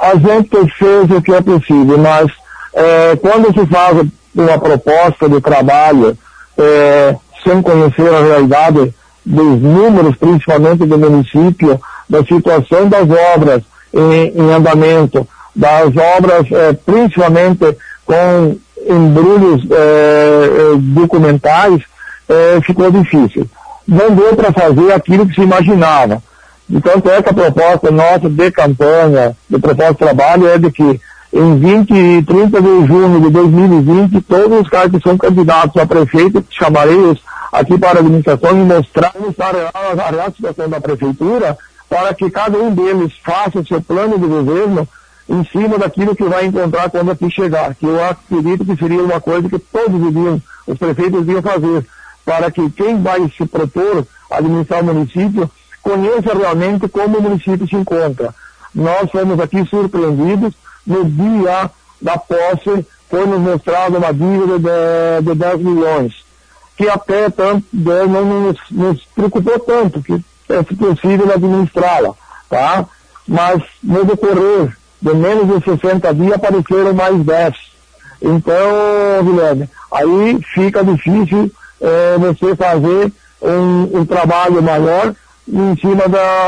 a gente fez o que é possível, mas quando se faz uma proposta de trabalho sem conhecer a realidade dos números, principalmente do município, da situação das obras em andamento, das obras principalmente com embrulhos documentais, ficou difícil. Não deu para fazer aquilo que se imaginava. Então, essa proposta nossa de campanha, de proposta de trabalho, é de que em 20 e 30 de junho de 2020, todos os caras que são candidatos a prefeito, chamarei-os aqui para a administração e mostrar a real situação da prefeitura, para que cada um deles faça o seu plano de governo em cima daquilo que vai encontrar quando aqui chegar, que eu acredito que seria uma coisa que todos os prefeitos deviam fazer, para que quem vai se propor a administrar o município conheça realmente como o município se encontra. Nós fomos aqui surpreendidos, no dia da posse foi nos mostrada uma dívida de 10 milhões, que até tanto não nos preocupou tanto, que é possível administrá-la, tá? Mas no decorrer de menos de 60 dias apareceram mais 10. Então, Guilherme, aí fica difícil você fazer um trabalho maior em cima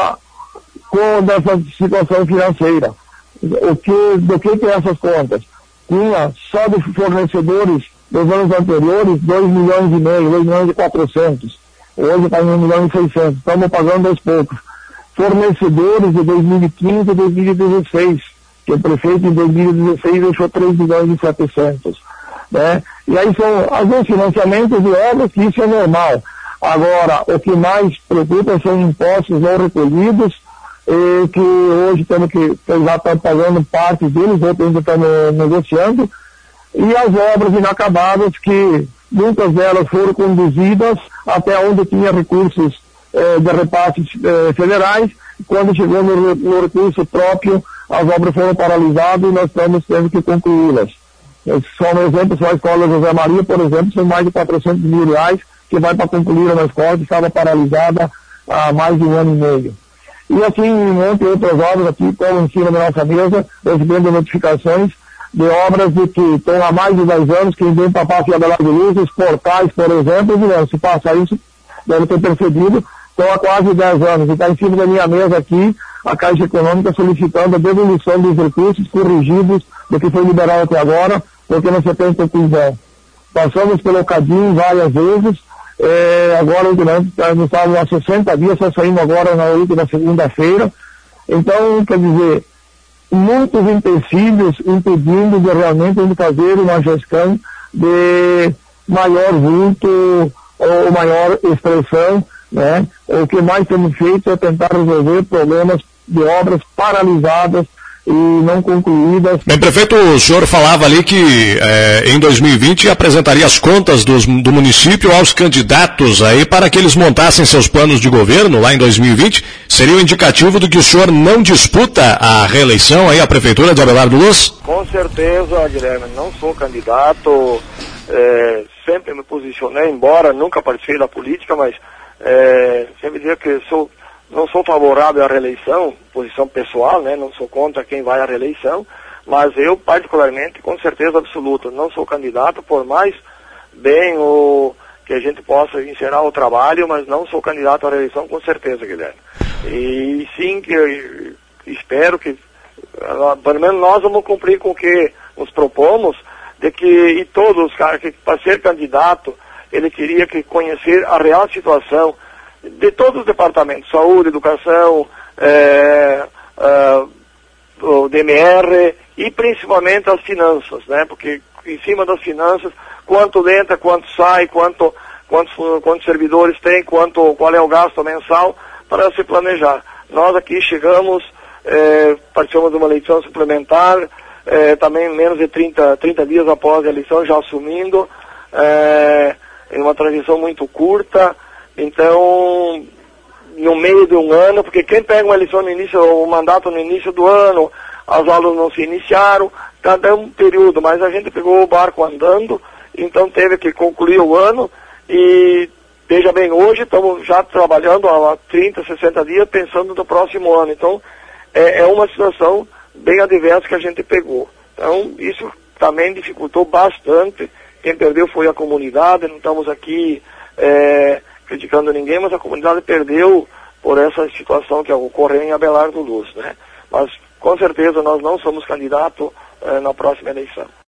dessa situação financeira. Do que é essas contas? Tinha só de fornecedores dos anos anteriores 2 milhões e meio, 2 milhões e 400. Hoje está em 1 milhão e 600. Estamos pagando aos poucos. Fornecedores de 2015 e 2016, que o prefeito em 2016 deixou 3 milhões e 700. Né? E aí são alguns financiamentos de obras, que isso é normal. Agora, o que mais preocupa são impostos não recolhidos, que hoje já estão pagando parte deles, outros ainda estão negociando, e as obras inacabadas, que muitas delas foram conduzidas até onde tinha recursos de repasses federais. Quando chegou no recurso próprio, as obras foram paralisadas e nós estamos tendo que concluí-las. Só um exemplo, só a escola José Maria, por exemplo, são mais de 400 mil reais que vai para concluir uma escola que estava paralisada há mais de 1 ano e meio. E assim, entre outras obras aqui, estão em cima da nossa mesa, recebendo notificações de obras que estão há mais de 10 anos, que vem para a parte da de luz, os portais, por exemplo, e, se passa isso, deve ter percebido, estão há quase 10 anos. E está em cima da minha mesa aqui, a Caixa Econômica solicitando a devolução dos recursos corrigidos do que foi liberado até agora, porque não se tem conclusão. Passamos pelo Cadim várias vezes, agora nós estávamos há 60 dias, só saímos agora na última segunda-feira. Então, quer dizer, muitos empecilhos impedindo de realmente fazer uma gestão de maior vulto ou maior expressão, né? O que mais temos feito é tentar resolver problemas de obras paralisadas e não concluídas. Bem, prefeito, o senhor falava ali que em 2020 apresentaria as contas do município aos candidatos aí para que eles montassem seus planos de governo lá em 2020. Seria um indicativo do que o senhor não disputa a reeleição aí à prefeitura de Abelardo Luz? Com certeza, Guilherme, não sou candidato, sempre me posicionei, embora nunca participei da política, mas sempre digo que não sou favorável à reeleição, posição pessoal, né? Não sou contra quem vai à reeleição, mas eu particularmente, com certeza absoluta, não sou candidato, por mais bem ou que a gente possa encerrar o trabalho, mas não sou candidato à reeleição, com certeza, Guilherme. E sim, que eu espero que, pelo menos nós vamos cumprir com o que nos propomos, de que, e todos os caras que para ser candidato, ele queria que conhecer a real situação de todos os departamentos, saúde, educação, o DMR e principalmente as finanças, né? Porque em cima das finanças, quanto entra, quanto sai, quantos servidores tem, qual é o gasto mensal para se planejar. Nós aqui chegamos, participamos de uma eleição suplementar, também menos de 30 dias após a eleição, já assumindo, em uma transição muito curta. Então, no meio de um ano, porque quem pega uma eleição no início, o mandato no início do ano, as aulas não se iniciaram, cada um período, mas a gente pegou o barco andando, então teve que concluir o ano e, veja bem, hoje estamos já trabalhando há 30, 60 dias pensando no próximo ano. Então, é uma situação bem adverso que a gente pegou. Então, isso também dificultou bastante. Quem perdeu foi a comunidade, não estamos aqui criticando ninguém, mas a comunidade perdeu por essa situação que ocorreu em Abelardo Luz, né? Mas, com certeza, nós não somos candidatos na próxima eleição.